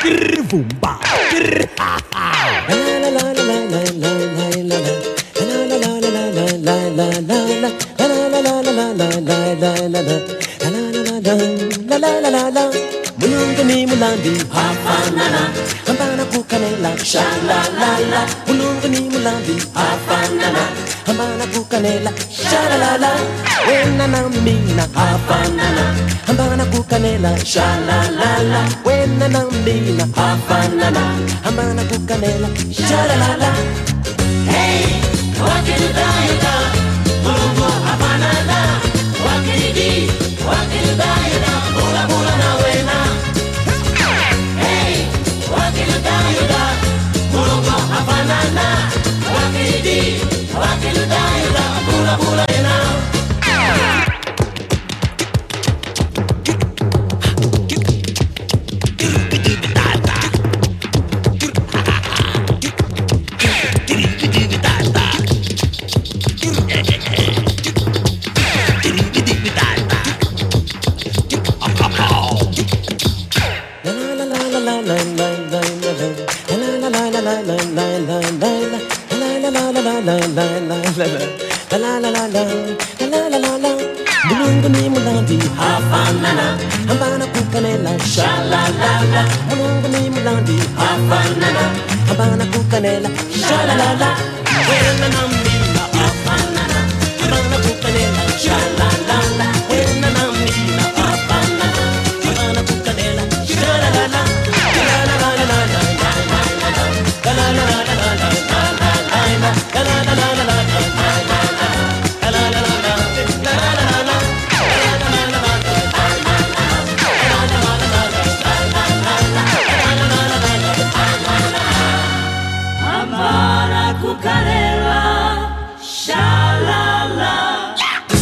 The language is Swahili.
Boomba. Ha ha. La la la la la la la la la. La la la la la la la la la la. La la la la la la la la la la. La la la la la. Mulungu ni mulambi hafanana, hambana kukanela sha la la la. Mulungu ni mulambi hafanana, hambana kukanela sha la la la. Wena na mina hafanana, hambana kukanela sha la la la. Wena na mina hafanana, hambana kukanela sha la la la. Hey, wakilidayida, mulungu hafanana, wakilidi, wakilidayida, bula bula na wena. Hey, wakilidayida, mulungu hafanana, wakilidi, wakilidayida, bula bula na. Mulungu ni mulambi hafanana, hambana kukanela sha la la la. Mulungu ni mulambi hafanana, hambana kukanela sha la la la. Wena na